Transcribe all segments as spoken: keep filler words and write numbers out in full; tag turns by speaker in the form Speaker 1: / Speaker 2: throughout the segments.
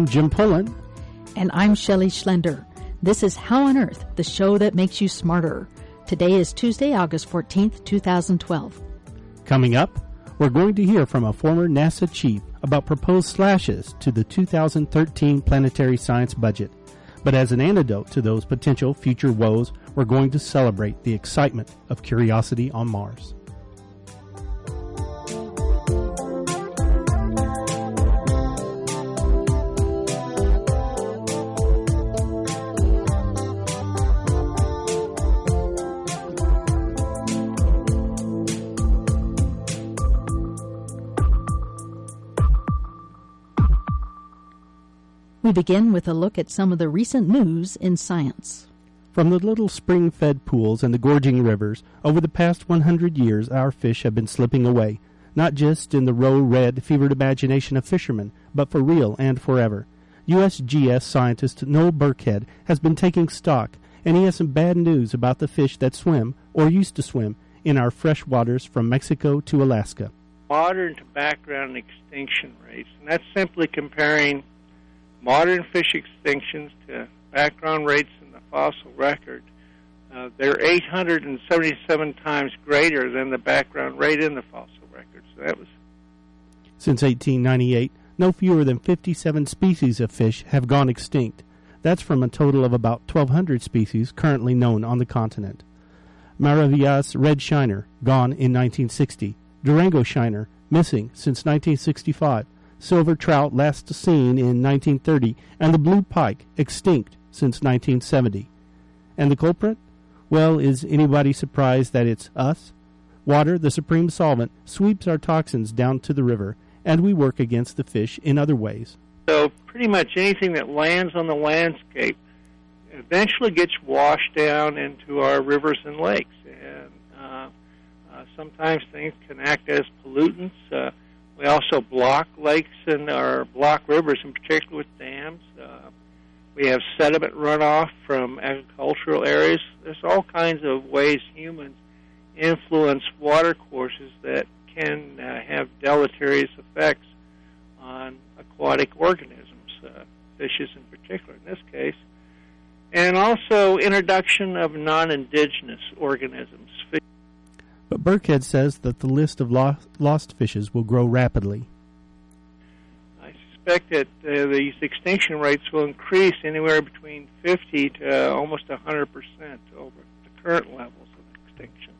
Speaker 1: I'm Jim Pullen.
Speaker 2: And I'm Shelley Schlender. This is How on Earth, the show that makes you smarter. Today is Tuesday, August fourteenth, twenty twelve.
Speaker 1: Coming up, we're going to hear from a former NASA chief about proposed slashes to the two thousand thirteen planetary science budget. But as an antidote to those potential future woes, we're going to celebrate the excitement of curiosity on Mars.
Speaker 2: We begin with a look at some of the recent news in science.
Speaker 1: From the little spring-fed pools and the gorging rivers, over the past one hundred years our fish have been slipping away, not just in the row-red, fevered imagination of fishermen, but for real and forever. U S G S scientist Noel Burkhead has been taking stock, and he has some bad news about the fish that swim, or used to swim, in our fresh waters from Mexico to Alaska.
Speaker 3: Modern to background extinction rates, and that's simply comparing modern fish extinctions to background rates in the fossil record. Uh, they're eight hundred seventy-seven times greater than the background rate in the fossil record. So that was.
Speaker 1: Since eighteen ninety-eight, no fewer than fifty-seven species of fish have gone extinct. That's from a total of about twelve hundred species currently known on the continent. Maravillas red shiner, gone in nineteen sixty. Durango shiner, missing since nineteen sixty-five. Silver trout last seen in nineteen thirty, and the blue pike extinct since nineteen seventy. And the culprit? Well, is anybody surprised that it's us? Water, the supreme solvent, sweeps our toxins down to the river, and we work against the fish in other ways.
Speaker 3: So pretty much anything that lands on the landscape eventually gets washed down into our rivers and lakes. And uh, uh, sometimes things can act as pollutants. Uh, We also block lakes and or block rivers, in particular with dams. Uh, we have sediment runoff from agricultural areas. There's all kinds of ways humans influence water courses that can uh, have deleterious effects on aquatic organisms, uh, fishes in particular in this case, and also introduction of non-indigenous organisms.
Speaker 1: But Burkhead says that the list of lo- lost fishes will grow rapidly.
Speaker 3: I suspect that uh, these extinction rates will increase anywhere between fifty to almost one hundred percent over the current levels of extinction.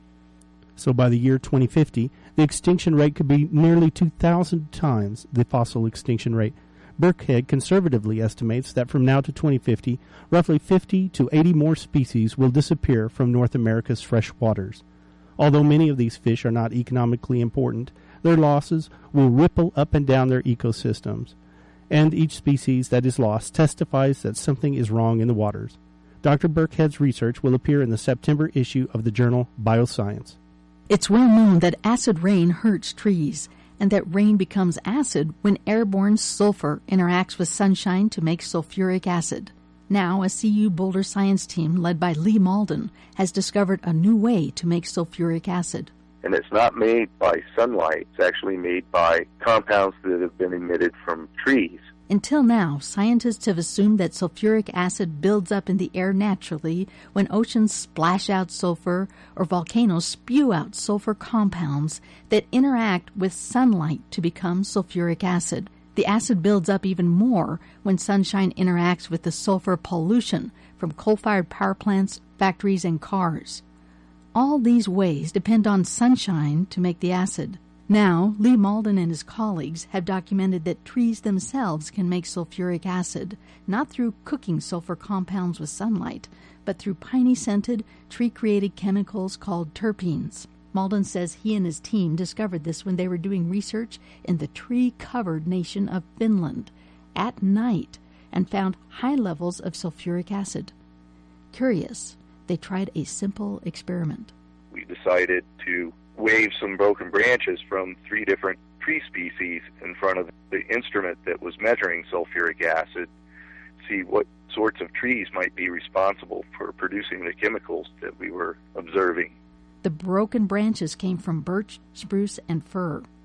Speaker 1: So by the year twenty fifty, the extinction rate could be nearly two thousand times the fossil extinction rate. Burkhead conservatively estimates that from now to twenty fifty, roughly fifty to eighty more species will disappear from North America's fresh waters. Although many of these fish are not economically important, their losses will ripple up and down their ecosystems, and each species that is lost testifies that something is wrong in the waters. Doctor Burkhead's research will appear in the September issue of the journal Bioscience.
Speaker 2: It's well known that acid rain hurts trees, and that rain becomes acid when airborne sulfur interacts with sunshine to make sulfuric acid. Now, a C U Boulder science team led by Lee Malden has discovered a new way to make sulfuric acid.
Speaker 4: And it's not made by sunlight. It's actually made by compounds that have been emitted from trees.
Speaker 2: Until now, scientists have assumed that sulfuric acid builds up in the air naturally when oceans splash out sulfur or volcanoes spew out sulfur compounds that interact with sunlight to become sulfuric acid. The acid builds up even more when sunshine interacts with the sulfur pollution from coal-fired power plants, factories, and cars. All these ways depend on sunshine to make the acid. Now, Lee Malden and his colleagues have documented that trees themselves can make sulfuric acid, not through cooking sulfur compounds with sunlight, but through piney-scented, tree-created chemicals called terpenes. Malden says he and his team discovered this when they were doing research in the tree-covered nation of Finland at night and found high levels of sulfuric acid. Curious, they tried a simple experiment.
Speaker 4: We decided to wave some broken branches from three different tree species in front of the instrument that was measuring sulfuric acid, see what sorts of trees might be responsible for producing the chemicals that we were observing.
Speaker 2: The broken branches came from birch, spruce, and fir.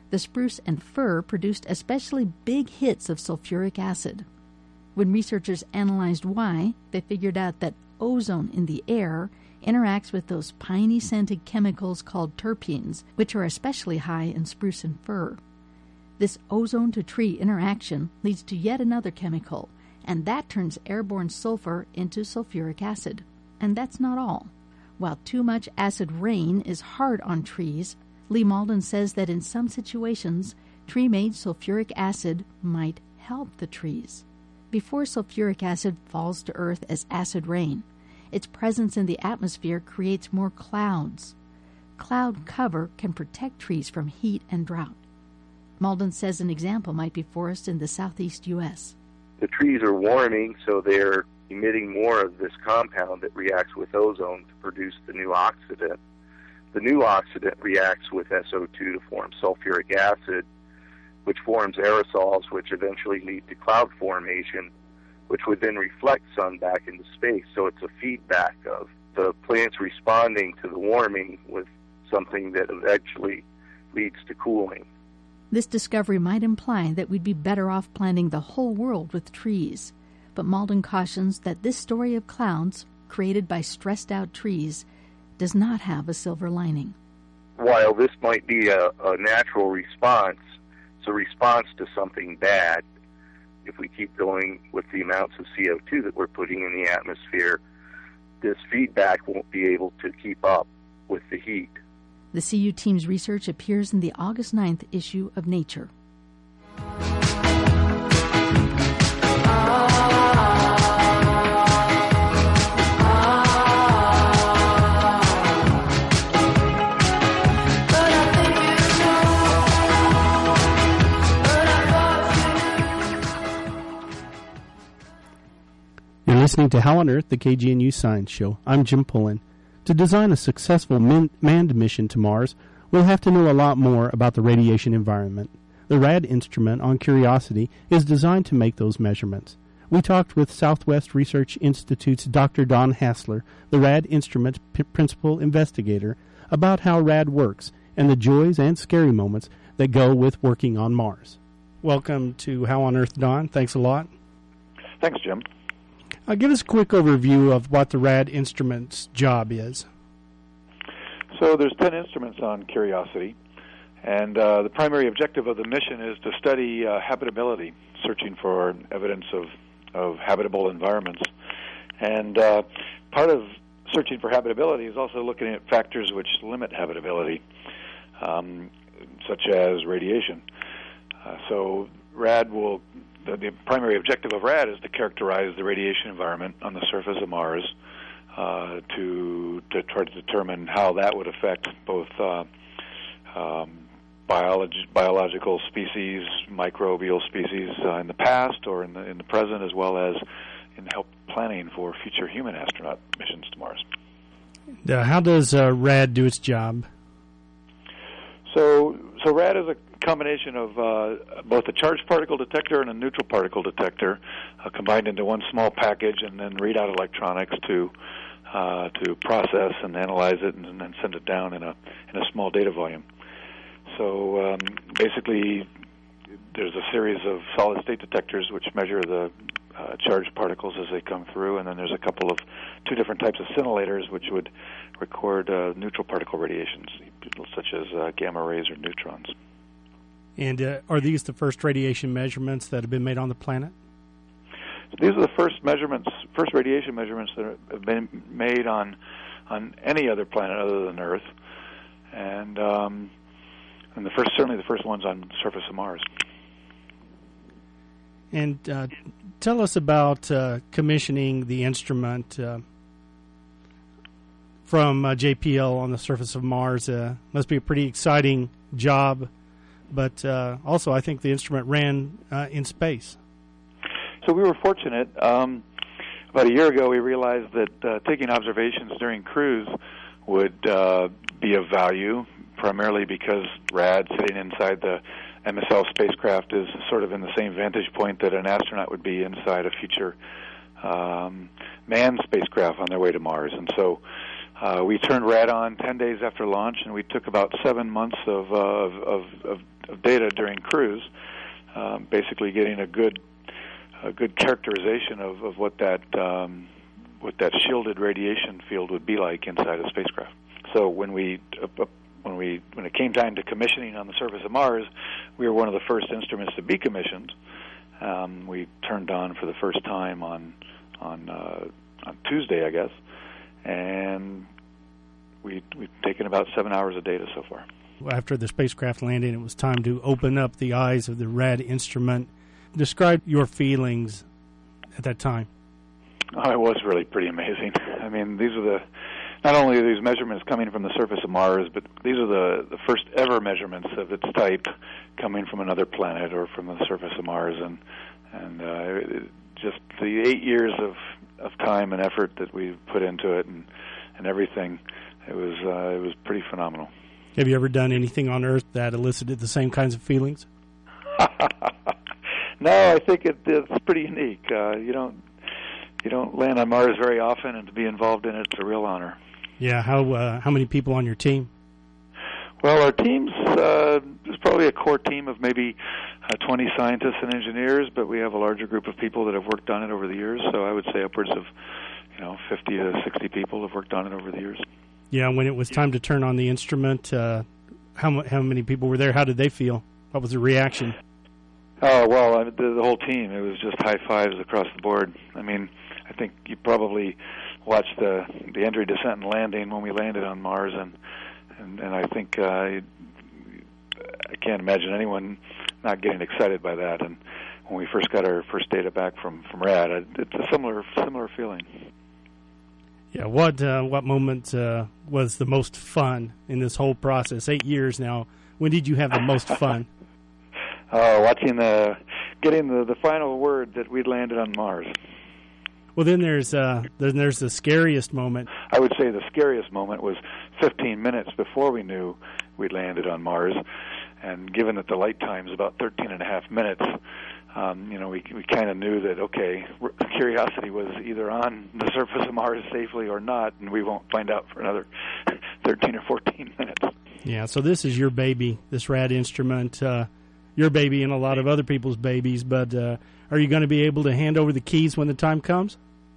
Speaker 2: the spruce and fir produced especially big hits of sulfuric acid. When researchers analyzed why, they figured out that ozone in the air interacts with those piney scented chemicals called terpenes, which are especially high in spruce and fir. This ozone-to-tree interaction leads to yet another chemical, and that turns airborne sulfur into sulfuric acid. And that's not all. While too much acid rain is hard on trees, Lee Malden says that in some situations, tree-made sulfuric acid might help the trees. Before sulfuric acid falls to earth as acid rain, its presence in the atmosphere creates more clouds. Cloud cover can protect trees from heat and drought. Malden says an example might be forests in the southeast U S
Speaker 4: The trees are warming, so they're emitting more of this compound that reacts with ozone to produce the new oxidant. The new oxidant reacts with S O two to form sulfuric acid, which forms aerosols, which eventually lead to cloud formation, which would then reflect sun back into space. So it's a feedback of the plants responding to the warming with something that eventually leads to cooling.
Speaker 2: This discovery might imply that we'd be better off planting the whole world with trees. But Malden cautions that this story of clouds, created by stressed-out trees, does not have a silver lining.
Speaker 4: While this might be a, a natural response, it's a response to something bad. If we keep going with the amounts of C O two that we're putting in the atmosphere, this feedback won't be able to keep up with the heat.
Speaker 2: The C U team's research appears in the August ninth issue of Nature.
Speaker 1: You're listening to How on Earth, the K G N U Science Show. I'm Jim Pullen. To design a successful min- manned mission to Mars, we'll have to know a lot more about the radiation environment. The RAD instrument on Curiosity is designed to make those measurements. We talked with Southwest Research Institute's Doctor Don Hassler, the RAD instrument p- principal investigator, about how RAD works and the joys and scary moments that go with working on Mars. Welcome to How on Earth, Don. Thanks a lot.
Speaker 5: Thanks, Jim.
Speaker 1: Uh, give us a quick overview of what the RAD instrument's job is.
Speaker 5: So there's ten instruments on Curiosity, and uh, the primary objective of the mission is to study uh, habitability, searching for evidence of, of habitable environments. And uh, part of searching for habitability is also looking at factors which limit habitability, um, such as radiation. Uh, so RAD will The, the primary objective of RAD is to characterize the radiation environment on the surface of Mars uh, to to try to determine how that would affect both uh, um, biology, biological species, microbial species uh, in the past or in the in the present, as well as in help planning for future human astronaut missions to Mars.
Speaker 1: Uh, how does uh, RAD do its job?
Speaker 5: So, so RAD is a combination of uh, both a charged particle detector and a neutral particle detector uh, combined into one small package, and then readout electronics to uh, to process and analyze it, and, and then send it down in a in a small data volume. So um, basically, there's a series of solid-state detectors which measure the uh, charged particles as they come through, and then there's a couple of two different types of scintillators which would record uh, neutral particle radiations, such as uh, gamma rays or neutrons.
Speaker 1: And uh, are these the first radiation measurements that have been made on the planet?
Speaker 5: So these are the first measurements, first radiation measurements that have been made on on any other planet other than Earth, and um, and the first, certainly the first ones on the surface of Mars.
Speaker 1: And uh, tell us about uh, commissioning the instrument uh, from uh, J P L on the surface of Mars. Uh, must be a pretty exciting job. But uh, also, I think the instrument ran uh, in space.
Speaker 5: So we were fortunate. Um, about a year ago, we realized that uh, taking observations during cruise would uh, be of value, primarily because RAD, sitting inside the M S L spacecraft, is sort of in the same vantage point that an astronaut would be inside a future um, manned spacecraft on their way to Mars. And so Uh, we turned RAD on ten days after launch, and we took about seven months of, uh, of, of, of, of data during cruise, um, basically getting a good a good characterization of, of what that um, what that shielded radiation field would be like inside a spacecraft. So when we uh, when we when it came time to commissioning on the surface of Mars, we were one of the first instruments to be commissioned. Um, we turned on for the first time on on uh, on Tuesday, I guess, and we we've taken about seven hours of data so far.
Speaker 1: After the spacecraft landing, it was time to open up the eyes of the RAD instrument. Describe your feelings at that time.
Speaker 5: Oh, it was really pretty amazing. I mean, these are the not only are these measurements coming from the surface of Mars, but these are the, the first ever measurements of its type coming from another planet or from the surface of Mars, and and uh, it, just the eight years of, of time and effort that we put into it, and and everything, it was uh, it was pretty phenomenal.
Speaker 1: Have you ever done anything on Earth that elicited the same kinds of feelings?
Speaker 5: No, I think it, it's pretty unique. Uh, you don't you don't land on Mars very often, and to be involved in it, it's a real honor.
Speaker 1: Yeah, how uh, how many people on your team?
Speaker 5: Well, our team's uh, there's probably a core team of maybe uh, twenty scientists and engineers, but we have a larger group of people that have worked on it over the years. So I would say upwards of you know fifty to sixty people have worked on it over the years.
Speaker 1: Yeah, when it was time to turn on the instrument, uh, how how many people were there? How did they feel? What was the reaction?
Speaker 5: Oh, well, I, the, the whole team. It was just high fives across the board. I mean, I think you probably watched the the entry, descent, and landing when we landed on Mars, and and, and I think uh, I can't imagine anyone not getting excited by that. And when we first got our first data back from from RAD, it's a similar similar feeling.
Speaker 1: Yeah, what uh, what moment uh, was the most fun in this whole process? Eight years now. When did you have the most fun?
Speaker 5: Oh, watching the getting the, the final word that we'd landed on Mars.
Speaker 1: Well, then there's uh, then there's the scariest moment.
Speaker 5: I would say the scariest moment was fifteen minutes before we knew we'd landed on Mars, and given that the light time is about thirteen and a half minutes, um, you know, we we kind of knew that okay, Curiosity was either on the surface of Mars safely or not, and we won't find out for another thirteen or fourteen minutes.
Speaker 1: Yeah, so this is your baby, this RAD instrument. Uh, your baby and a lot of other people's babies, but uh, are you going to be able to hand over the keys when the time comes?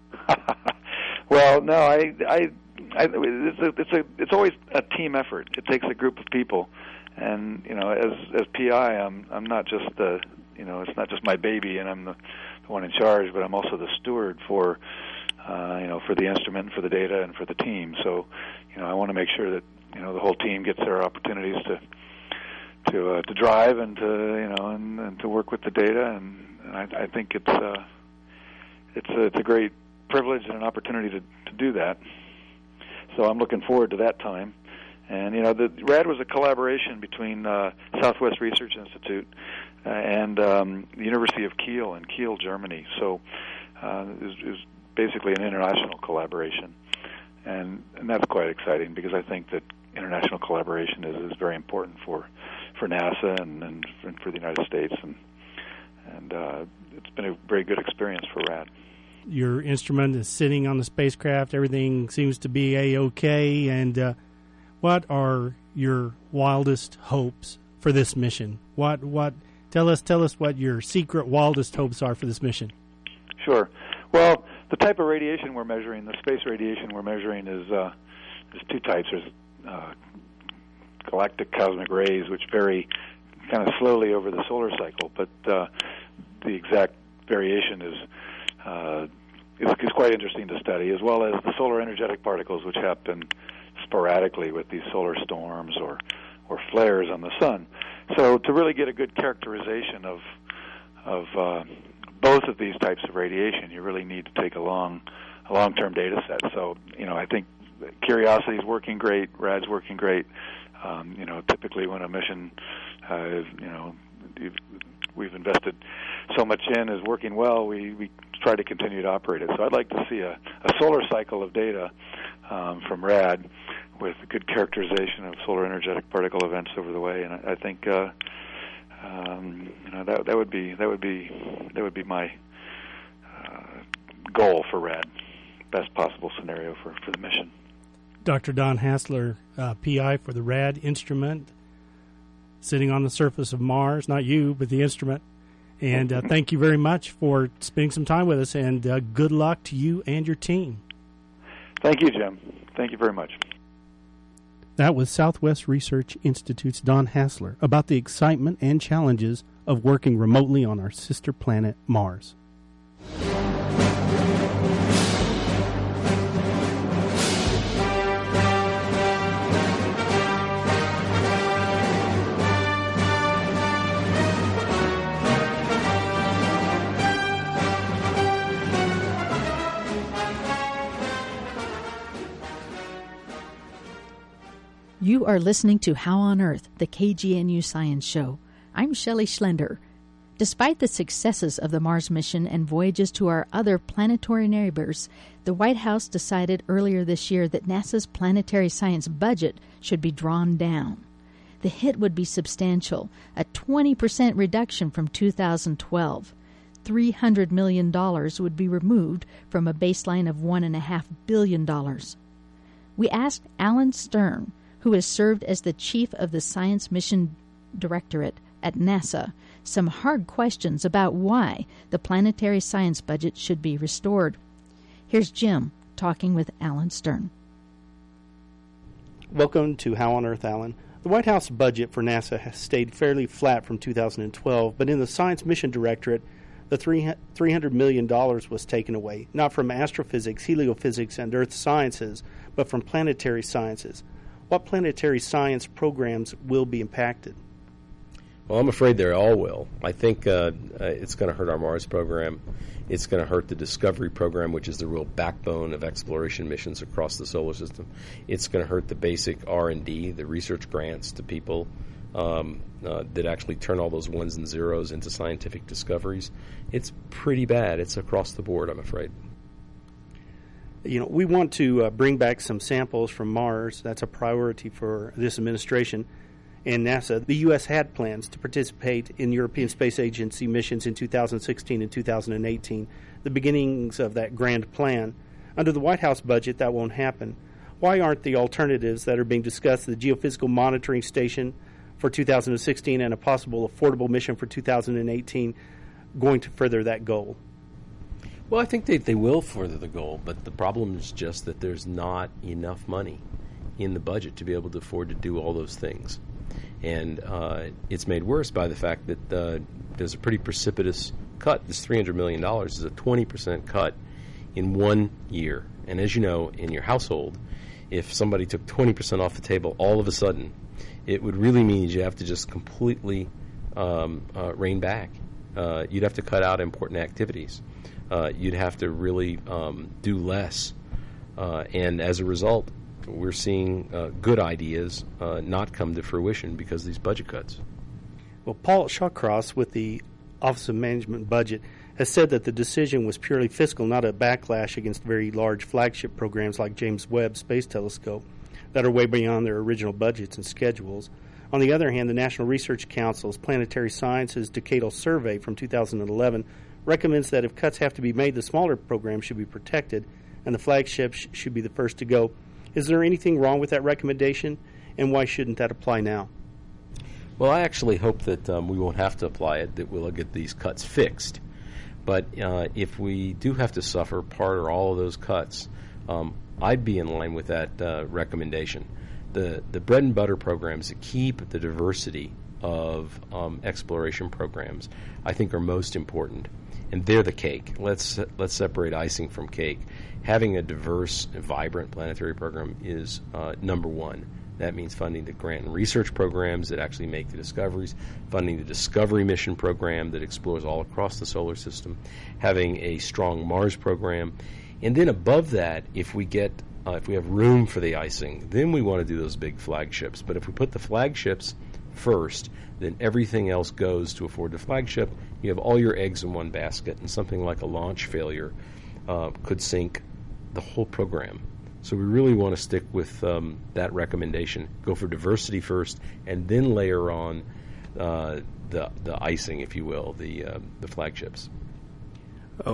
Speaker 5: Well, no, I, I, I it's a, it's a, it's always a team effort. It takes a group of people, and you know, as as P I, I'm I'm not just the, you know, it's not just my baby, and I'm the, the one in charge, but I'm also the steward for, uh, you know, for the instrument, for the data, and for the team. So, you know, I want to make sure that you know the whole team gets their opportunities to. to uh, to drive and to you know and, and to work with the data, and, and I, I think it's uh, it's a, it's a great privilege and an opportunity to, to do that. So I'm looking forward to that time. And you know, the RAD was a collaboration between uh, Southwest Research Institute uh, and um, the University of Kiel in Kiel, Germany. So uh, it, was, it was basically an international collaboration, and and that's quite exciting because I think that international collaboration is, is very important for. for NASA and, and for the United States, and and uh, it's been a very good experience for RAD.
Speaker 1: Your instrument is sitting on the spacecraft. Everything seems to be A-OK. And uh, what are your wildest hopes for this mission? What what tell us tell us what your secret wildest hopes are for this mission.
Speaker 5: Sure. Well, the type of radiation we're measuring, the space radiation we're measuring, is uh, is two types. There's uh, galactic cosmic rays, which vary kind of slowly over the solar cycle, but uh, the exact variation is, uh, is is quite interesting to study, as well as the solar energetic particles, which happen sporadically with these solar storms or or flares on the sun. So to really get a good characterization of of uh, both of these types of radiation, you really need to take a long a long-term data set. So you know, I think Curiosity is working great, RAD's working great. Um, you know, typically when a mission, uh, you know, we've invested so much in is working well, we, we try to continue to operate it. So I'd like to see a, a solar cycle of data um, from RAD with good characterization of solar energetic particle events over the way, and I, I think uh, um, you know that that would be that would be that would be my uh, goal for RAD, best possible scenario for, for the mission.
Speaker 1: Doctor Don Hassler, uh, P I for the RAD instrument, sitting on the surface of Mars. Not you, but the instrument. And uh, thank you very much for spending some time with us, and uh, good luck to you and your team.
Speaker 5: Thank you, Jim. Thank you very much.
Speaker 1: That was Southwest Research Institute's Don Hassler about the excitement and challenges of working remotely on our sister planet, Mars.
Speaker 2: You are listening to How on Earth, the K G N U Science Show. I'm Shelley Schlender. Despite the successes of the Mars mission and voyages to our other planetary neighbors, the White House decided earlier this year that NASA's planetary science budget should be drawn down. The hit would be substantial, a twenty percent reduction from two thousand twelve. three hundred million dollars would be removed from a baseline of one point five billion dollars. We asked Alan Stern, who has served as the chief of the Science Mission Directorate at NASA, some hard questions about why the planetary science budget should be restored. Here's Jim talking with Alan Stern.
Speaker 1: Welcome to How on Earth, Alan. The White House budget for NASA has stayed fairly flat from two thousand twelve, but in the Science Mission Directorate, the three hundred million dollars was taken away, not from astrophysics, heliophysics, and earth sciences, but from planetary sciences. What planetary science programs will be impacted?
Speaker 6: Well, I'm afraid they all will. I think uh, uh, it's going to hurt our Mars program. It's going to hurt the Discovery program, which is the real backbone of exploration missions across the solar system. It's going to hurt the basic R and D, the research grants to people um, uh, that actually turn all those ones and zeros into scientific discoveries. It's pretty bad. It's across the board, I'm afraid.
Speaker 1: You know, we want to uh, bring back some samples from Mars. That's a priority for this administration and NASA. The U S had plans to participate in European Space Agency missions in two thousand sixteen and two thousand eighteen, the beginnings of that grand plan. Under the White House budget, that won't happen. Why aren't the alternatives that are being discussed, the Geophysical Monitoring Station for two thousand sixteen and a possible affordable mission for two thousand eighteen, going to further that goal?
Speaker 6: Well, I think they, they will further the goal, but the problem is just that there's not enough money in the budget to be able to afford to do all those things. And uh, it's made worse by the fact that uh, there's a pretty precipitous cut. This three hundred million dollars is a twenty percent cut in one year. And as you know, in your household, if somebody took twenty percent off the table all of a sudden, it would really mean you have to just completely um, uh, rein back. Uh, you'd have to cut out important activities. Uh, you'd have to really um, do less. Uh, and as a result, we're seeing uh, good ideas uh, not come to fruition because of these budget cuts.
Speaker 1: Well, Paul Shawcross with the Office of Management Budget has said that the decision was purely fiscal, not a backlash against very large flagship programs like James Webb Space Telescope that are way beyond their original budgets and schedules. On the other hand, the National Research Council's Planetary Sciences Decadal Survey from two thousand eleven recommends that if cuts have to be made, the smaller programs should be protected and the flagships should be the first to go. Is there anything wrong with that recommendation, and why shouldn't that apply now?
Speaker 6: Well, I actually hope that um, we won't have to apply it, that we'll get these cuts fixed. But uh, if we do have to suffer part or all of those cuts, um, I'd be in line with that uh, recommendation. The, the bread and butter programs that keep the diversity of um, exploration programs, I think, are most important. And they're the cake. Let's let's separate icing from cake. Having a diverse and vibrant planetary program is uh, number one. That means funding the grant and research programs that actually make the discoveries, funding the Discovery mission program that explores all across the solar system, having a strong Mars program. And then above that, if we get uh, if we have room for the icing, then we want to do those big flagships. But if we put the flagships first, then everything else goes to afford the flagship. You have all your eggs in one basket, and something like a launch failure uh, could sink the whole program. So we really want to stick with um, that recommendation. Go for diversity first, and then layer on uh, the the icing, if you will, the uh, the flagships.
Speaker 1: Oh,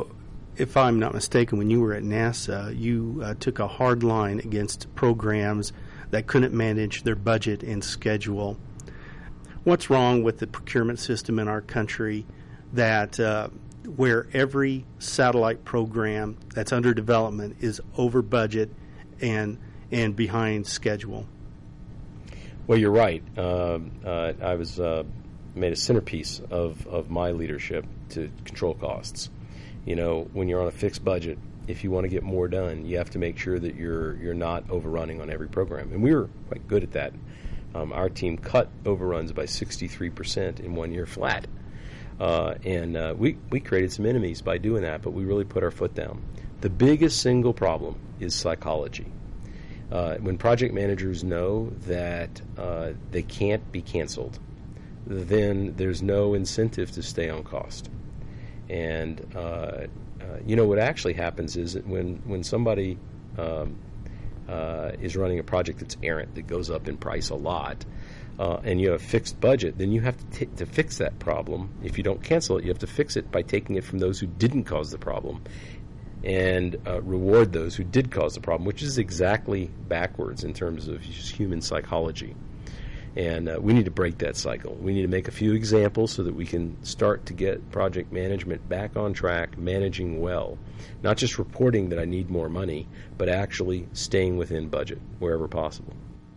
Speaker 1: if I'm not mistaken, when you were at NASA, you uh, took a hard line against programs that couldn't manage their budget and schedule. What's wrong with the procurement system in our country that uh, where every satellite program that's under development is over budget and and behind schedule?
Speaker 6: Well, you're right. Uh, uh, I was uh, made a centerpiece of, of my leadership to control costs. You know, when you're on a fixed budget, if you want to get more done, you have to make sure that you're you're not overrunning on every program. And we were quite good at that. Um, our team cut overruns by sixty-three percent in one year flat. Uh, and uh, we, we created some enemies by doing that, but we really put our foot down. The biggest single problem is psychology. Uh, when project managers know that uh, they can't be canceled, then there's no incentive to stay on cost. And, uh, uh, you know, what actually happens is that when, when somebody um, uh, is running a project that's errant, that goes up in price a lot, uh, and you have a fixed budget, then you have to, t- to fix that problem. If you don't cancel it, you have to fix it by taking it from those who didn't cause the problem and uh, reward those who did cause the problem, which is exactly backwards in terms of just human psychology. And uh, we need to break that cycle. We need to make a few examples so that we can start to get project management back on track, managing well. Not just reporting that I need more money, but actually staying within budget wherever possible.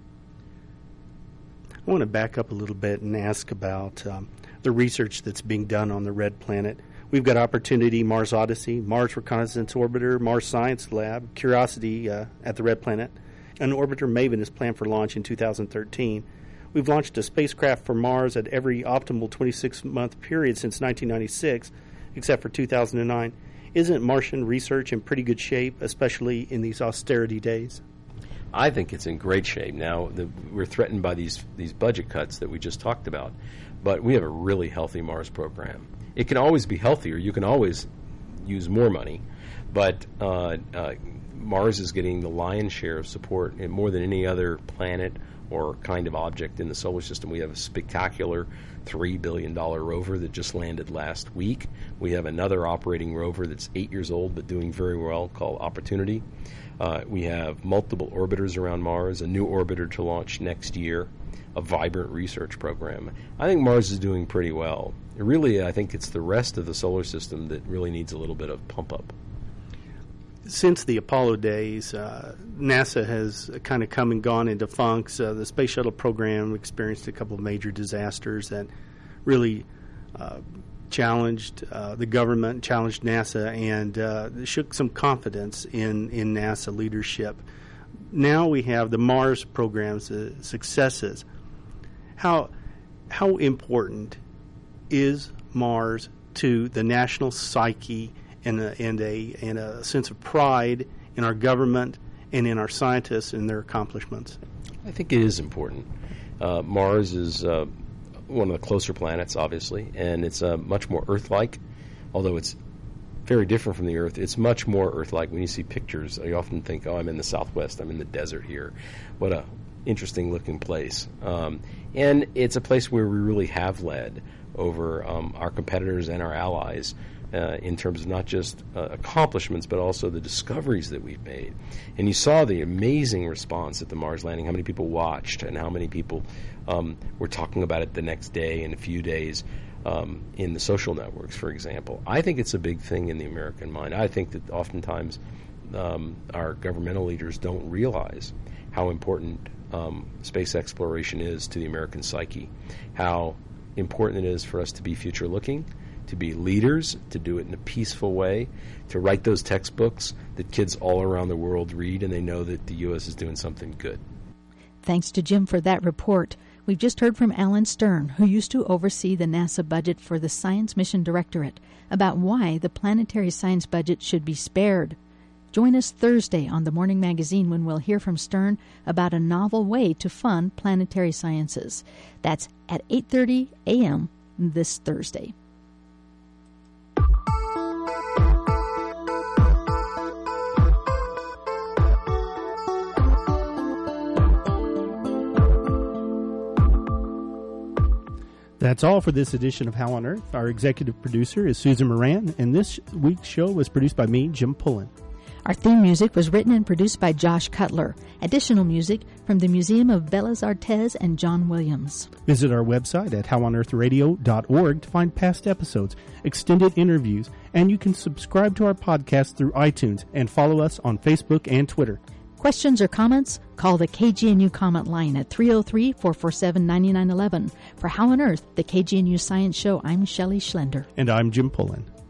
Speaker 1: I want to back up a little bit and ask about um, the research that's being done on the Red Planet. We've got Opportunity, Mars Odyssey, Mars Reconnaissance Orbiter, Mars Science Lab, Curiosity uh, at the Red Planet. An orbiter Maven is planned for launch in two thousand thirteen. We've launched a spacecraft for Mars at every optimal twenty-six month period since nineteen ninety-six, except for two thousand nine. Isn't Martian research in pretty good shape, especially in these austerity days?
Speaker 6: I think it's in great shape. Now, the, we're threatened by these, these budget cuts that we just talked about, but we have a really healthy Mars program. It can always be healthier. You can always use more money, but uh, uh, Mars is getting the lion's share of support, and more than any other planet or kind of object in the solar system. We have a spectacular three billion dollars rover that just landed last week. We have another operating rover that's eight years old but doing very well called Opportunity. Uh, we have multiple orbiters around Mars, a new orbiter to launch next year, a vibrant research program. I think Mars is doing pretty well. Really, I think it's the rest of the solar system that really needs a little bit of pump up.
Speaker 1: Since the Apollo days, uh, NASA has kind of come and gone into funks. Uh, the Space Shuttle program experienced a couple of major disasters that really uh, challenged uh, the government, challenged NASA, and uh, shook some confidence in, in NASA leadership. Now we have the Mars program's uh, successes. How how important is Mars to the national psyche and a, and a and a sense of pride in our government and in our scientists and their accomplishments?
Speaker 6: I think it is important. Uh, Mars is uh, one of the closer planets, obviously, and it's uh, much more Earth-like, although it's very different from the Earth. It's much more Earth-like. When you see pictures, you often think, oh, I'm in the Southwest, I'm in the desert here. What a interesting-looking place. Um, and it's a place where we really have led over um, our competitors and our allies uh, in terms of not just uh, accomplishments, but also the discoveries that we've made. And you saw the amazing response at the Mars landing, how many people watched and how many people um, were talking about it the next day and a few days um, in the social networks, for example. I think it's a big thing in the American mind. I think that oftentimes um, our governmental leaders don't realize how important um, space exploration is to the American psyche, how important it is for us to be future-looking, to be leaders, to do it in a peaceful way, to write those textbooks that kids all around the world read and they know that the U S is doing something good.
Speaker 2: Thanks to Jim for that report. We've just heard from Alan Stern, who used to oversee the NASA budget for the Science Mission Directorate, about why the planetary science budget should be spared. Join us Thursday on the Morning Magazine when we'll hear from Stern about a novel way to fund planetary sciences. That's at eight thirty a.m. this Thursday.
Speaker 1: That's all for this edition of How on Earth. Our executive producer is Susan Moran, and this week's show was produced by me, Jim Pullen.
Speaker 2: Our theme music was written and produced by Josh Cutler. Additional music from the Museum of Belas Artes and John Williams.
Speaker 1: Visit our website at how on earth radio dot org to find past episodes, extended interviews, and you can subscribe to our podcast through iTunes and follow us on Facebook and Twitter.
Speaker 2: Questions or comments? Call the K G N U comment line at three oh three, four four seven, nine nine one one. For How on Earth, the K G N U Science Show, I'm Shelley Schlender.
Speaker 1: And I'm Jim Pullen.